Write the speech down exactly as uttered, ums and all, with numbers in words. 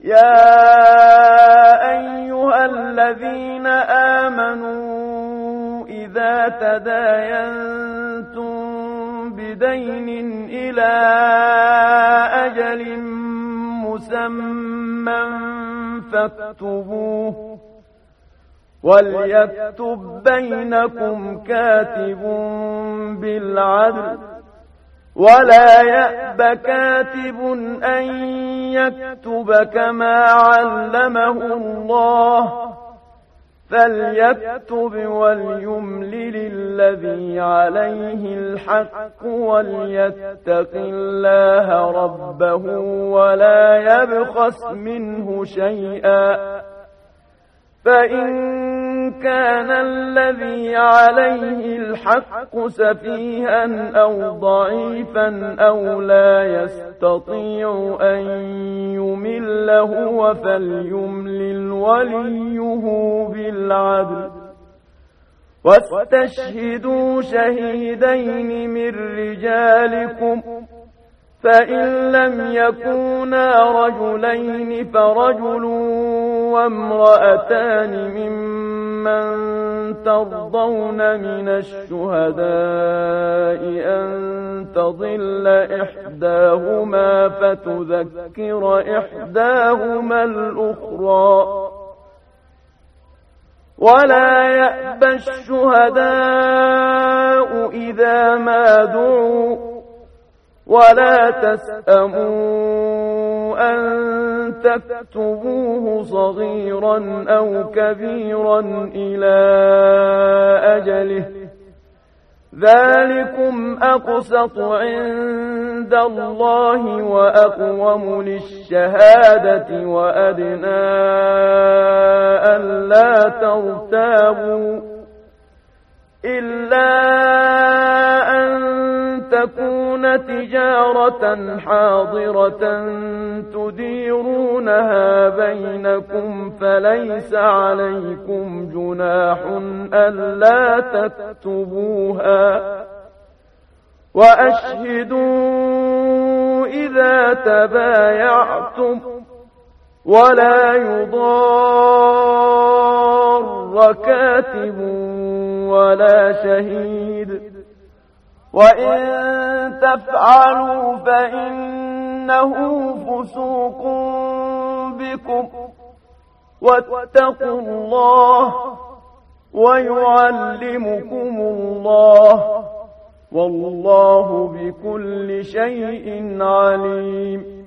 يا أيها الذين آمنوا إذا تداينتم بدين إلى أجل مسمى فاكتبوه وليكتب بينكم كاتب بالعدل ولا يأب كاتب أن يكتب كما علمه الله فليكتب وليملل الذي عليه الحق وليتق الله ربه ولا يبخس منه شيئا فإن كان الذي عليه الحق سفيها أو ضعيفا أو لا يستطيع أن يمل هو فليملل وليه بالعدل واستشهدوا شهيدين من رجالكم فإن لم يكونا رجلين فرجل وامرأتان ممن ترضون من الشهداء أن تضل إحداهما فتذكر إحداهما الأخرى ولا يأبى الشهداء إذا ما دعوا ولا تسأموا أن تكتبوه صغيرا أو كبيرا إلى أجله ذلكم أقسط عند الله وأقوم للشهادة وأدنى ألا ترتابوا إلا أن تكون تجارة حاضرة تديرونها بينكم فليس عليكم جناح ألا تكتبوها وأشهدوا إذا تبايعتم ولا يضار كاتب ولا شهيد وإن تفعلوا فإنه فسوق بكم واتقوا الله ويعلمكم الله والله بكل شيء عليم